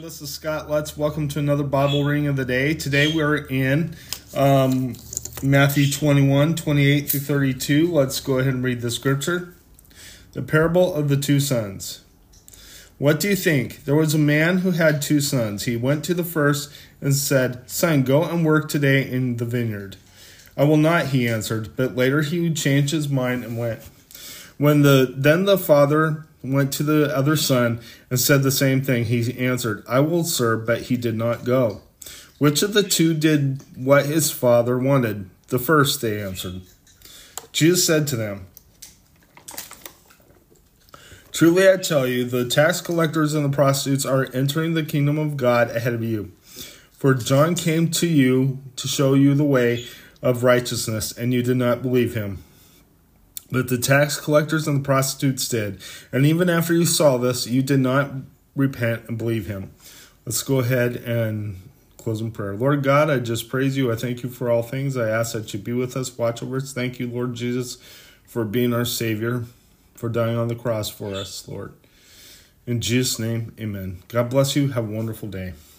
This is Scott Lutz. Welcome to another Bible reading of the day. Today we're in Matthew 21, 28 through 32. Let's go ahead and read the scripture. The parable of the two sons. What do you think? There was a man who had two sons. He went to the first and said, "Son, go and work today in the vineyard." "I will not," he answered. But later he changed his mind and went. Then the father went to the other son and said the same thing. He answered, "I will, sir," but he did not go. "Which of the two did what his father wanted?" "The first," they answered. Jesus said to them, "Truly I tell you, the tax collectors and the prostitutes are entering the kingdom of God ahead of you. For John came to you to show you the way of righteousness, and you did not believe him. But the tax collectors and the prostitutes did. And even after you saw this, you did not repent and believe him." Let's go ahead and close in prayer. Lord God, I just praise you. I thank you for all things. I ask that you be with us, watch over us. Thank you, Lord Jesus, for being our Savior, for dying on the cross for us, Lord. In Jesus' name, amen. God bless you. Have a wonderful day.